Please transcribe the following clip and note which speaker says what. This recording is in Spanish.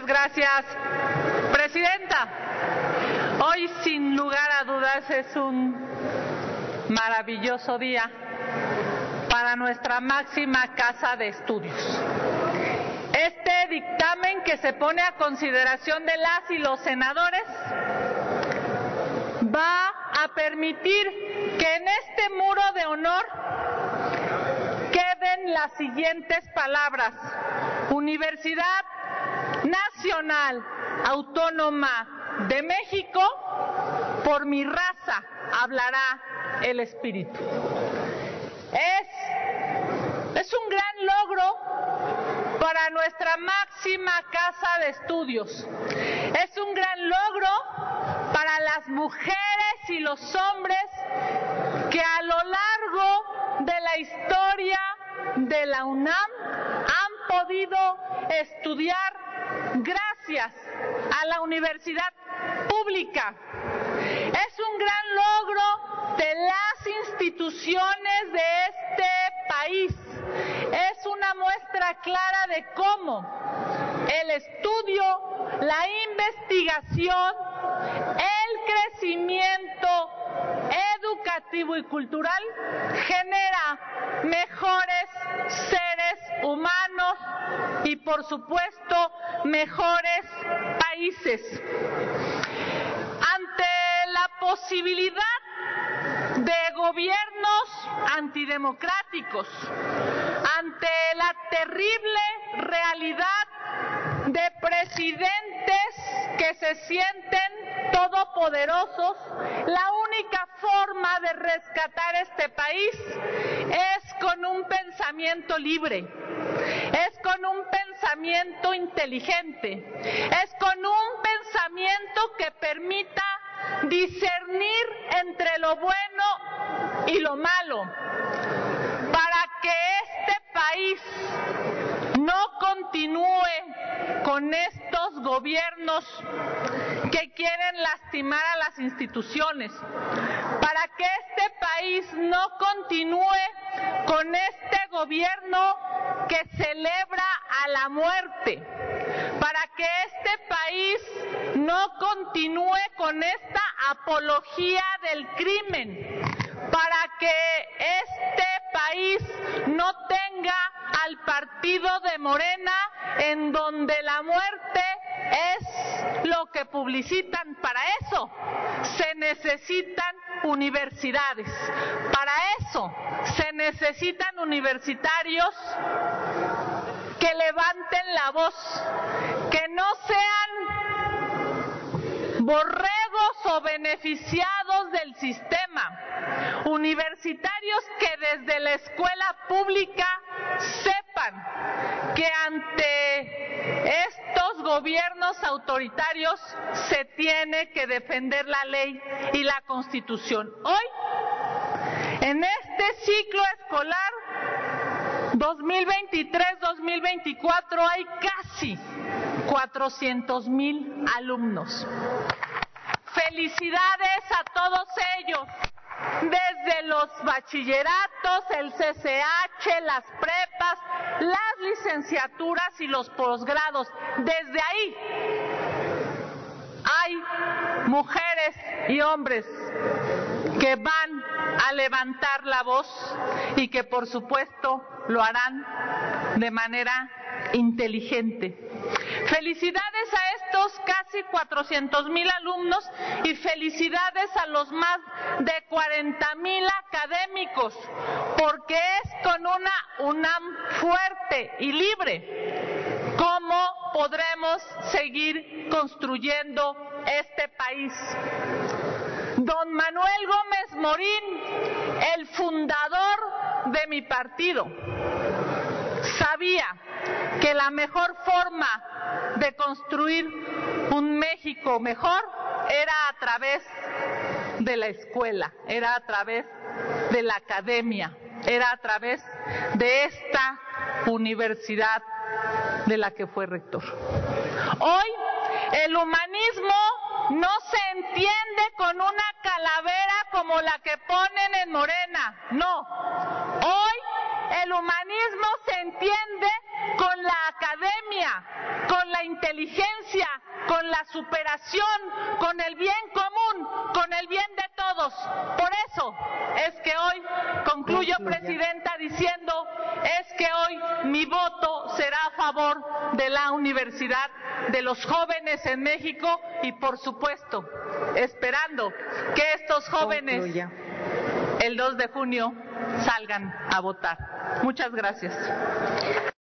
Speaker 1: Muchas gracias, Presidenta. Hoy, sin lugar a dudas, es un maravilloso día para nuestra máxima casa de estudios. Este dictamen que se pone a consideración de las y los senadores va a permitir que en este muro de honor queden las siguientes palabras: Universidad Nacional Autónoma de México, por mi raza hablará el espíritu. Es un gran logro para nuestra máxima casa de estudios. Es un gran logro para las mujeres y los hombres que a lo largo de la historia de la UNAM han podido estudiar gracias a la universidad pública. Es un gran logro de las instituciones de este país. Es una muestra clara de cómo el estudio, la investigación, el crecimiento educativo y cultural genera mejores seres humanos y, por supuesto, mejores países. Ante la posibilidad de gobiernos antidemocráticos, ante la terrible realidad de presidentes que se sienten todopoderosos, la única forma de rescatar este país es con un pensamiento libre, es con un pensamiento inteligente, es con un pensamiento que permita discernir entre lo bueno y lo malo, para que este país no continúe con estos gobiernos que quieren lastimar a las instituciones, para que este país no continúe con este gobierno que celebra a la muerte, para que este país no continúe con esta apología del crimen, para que este país no tenga al partido de Morena, en donde la muerte es lo que publicitan. Para eso se necesitan universidades, para eso se necesitan universitarios que levanten la voz, que no sean borregos o beneficiados del sistema, universitarios que desde la escuela pública sepan que ante estos gobiernos autoritarios se tiene que defender la ley y la Constitución. Hoy, en este ciclo escolar 2023-2024, hay casi 400,000 alumnos. Felicidades a todos ellos, desde los bachilleratos, el CCH, las prepas, las licenciaturas y los posgrados. Desde ahí hay mujeres y hombres que van a levantar la voz y que, por supuesto, lo harán de manera inteligente. Felicidades a estos casi 400,000 alumnos y felicidades a los más de 40,000 académicos, porque es con una UNAM fuerte y libre cómo podremos seguir construyendo este país. Don Manuel Gómez Morín, el fundador de mi partido, sabía que la mejor forma de construir un México mejor era a través de la escuela, era a través de la academia, era a través de esta universidad de la que fue rector. Hoy el humanismo no se entiende con una calavera como la que ponen en Morena, no. Hoy el humanismo se entiende con la academia, con la inteligencia, con la superación, con el bien común, con el bien de todos. Por eso es que hoy concluyo, Presidenta, diciendo es que hoy mi voto será a favor de la universidad, de los jóvenes en México y por supuesto esperando que estos jóvenes el 2 de junio salgan a votar. Muchas gracias.